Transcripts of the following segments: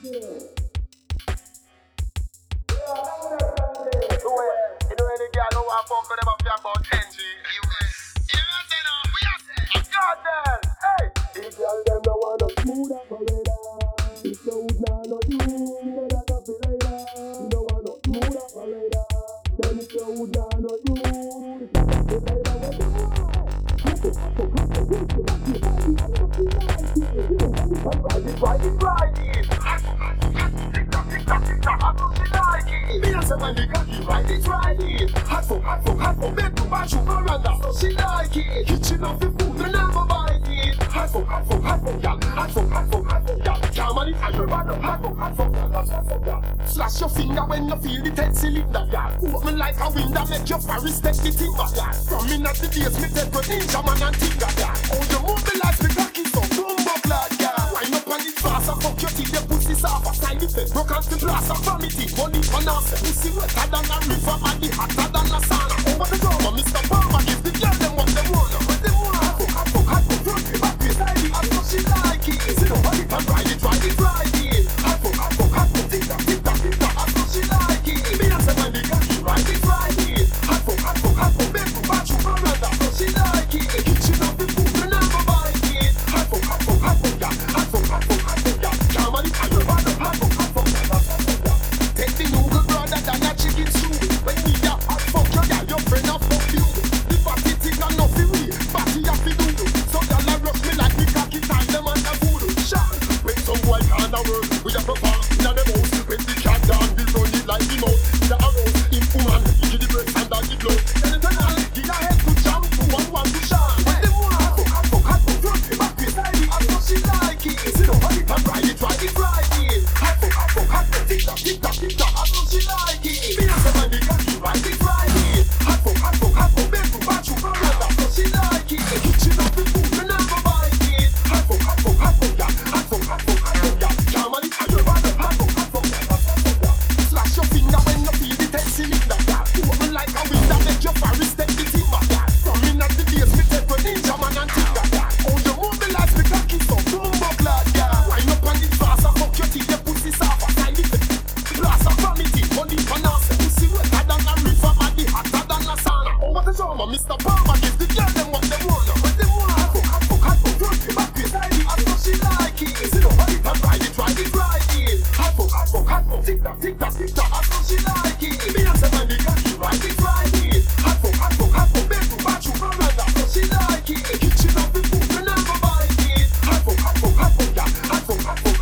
Slash your finger when you feel the tense cylinder, yeah. Open like a window, make your Paris take the timber, yeah. From in at the days, me take a ninja man and tinga, yeah. Oh, you mobilize me cocky so bumbo glad, yeah. Wind up on it fast and fuck your teeth, the pussy soft. Side effect, broke out the glass and vomity. Money for now, pussy wetter than a river and the hotter than a sauna. Over the drama, Mr. Palmer gives the girl them what they want. What they want, hot fuck, front me, back me, side it, and so she like it. Sit up on it and ride it, ride it, ride it. Hot fuck, tick tock, tick tock, tick tock, and so she like it. Me and say when they got you, ride it, ride it. Hot fuck, make me watch you run and so she like it. Kitchen up the food, me never buy it. Hot fuck, yeah. Hot fuck, yeah. Can't man it, and you want hot fuck, yeah. Take the noodle brother than a chicken soup. When me a hot fuck you, yeah, your friend a fuck you. The fatty thing a nothing real, fatty a fi doodle. So y'all a rush me like me cocky time them and a voodoo. Shot, when some boy can't a work, we a perform in a the house. When the cat down, we run it like the mouse. The arrows, in woman, give the breast and the blow. Then the tunnel, give a head to jump, to one to shine. When them want hot fuck, front me, back me, side it, and so she like it. Sit up on it and ride it, ride it, ride it. Hot fuck, tick tock, tick tock, tick tock, and so she like it. Me and say when they got you, ride it, ride it. Hot fuck, make me watch you run and so she like it. Kitchen up the food, me never buy it. Hot fuck, yeah. Hot fuck, yeah. Can't man it, and you want hot fuck, yeah. Slash your finger when you feel the tense cylinder, yeah. Open like a window, make your Paris take the timber, yeah. From in at the days, me take a ninja man and tinga, yeah. Oh, you mobilize me cocky so bumbo glad, yeah. Wind up on it fast and fuck your teeth, your pussy soft. Side effect, glass and vomity. Money for now, pussy wetter than a river and the hotter than a sauna. Oh, what a drama, Mr. Palmer gives the girl them what they want. What they want, hot fuck, front me, back me, side it, and so she like it. Sit up on it and ride it, ride it, ride it. Hot fuck, tick tock, tick tock, tick tock, and so she like it. Me and say when they got you, ride it, ride it. Hot fuck, make me watch you run and so she like it. Kitchen up the food, me never buy it. Hot fuck, yeah. Hot fuck,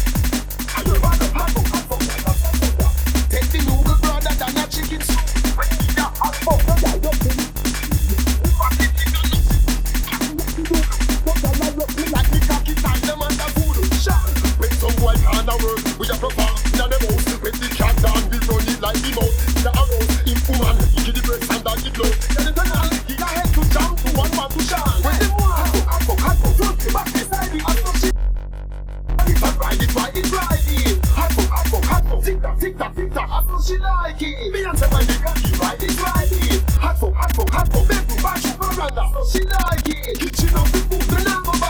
and you want hot fuck, yeah. Take the noodle brother than a chicken soup. When me a hot fuck, yeah, you think. Like me cocky time, them and the voodoo. Shot, when some boy can't a work, we a perform in a the house. When the cat down, we run it like the mouse. The arrows, in woman, give the breast and the blow. Then the tunnel, give a head to jump, to one to shine. When them want hot fuck, front me, back me, side it, and so she ride it, ride it, ride it. Hot fuck, tick tock, tick tock, tick tock, and so she like it. Me and say when they got you, ride it, ride it. Hot fuck, make me watch you run and so she like it. Kitchen up the food, me never